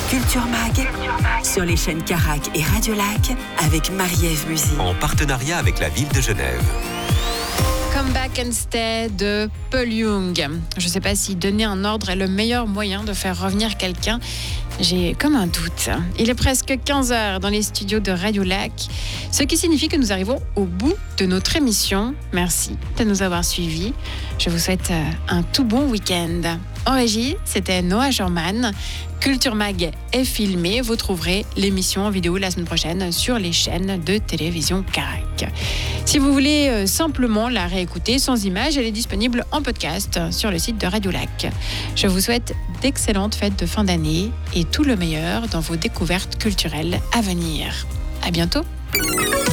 Culture Mag, sur les chaînes Carac et Radio Lac, avec Marie-Ève Musy. En partenariat avec la ville de Genève. Come Back and Stay de Paul Young. Je ne sais pas si donner un ordre est le meilleur moyen de faire revenir quelqu'un. J'ai comme un doute. Il est presque 15h dans les studios de Radio Lac, ce qui signifie que nous arrivons au bout de notre émission. Merci de nous avoir suivis. Je vous souhaite un tout bon week-end. En régie, c'était Noah Jorman. Culture Mag est filmé. Vous trouverez l'émission en vidéo la semaine prochaine sur les chaînes de télévision Carac. Si vous voulez simplement la réécouter sans images, elle est disponible en podcast sur le site de Radio Lac. Je vous souhaite d'excellentes fêtes de fin d'année et tout le meilleur dans vos découvertes culturelles à venir. À bientôt.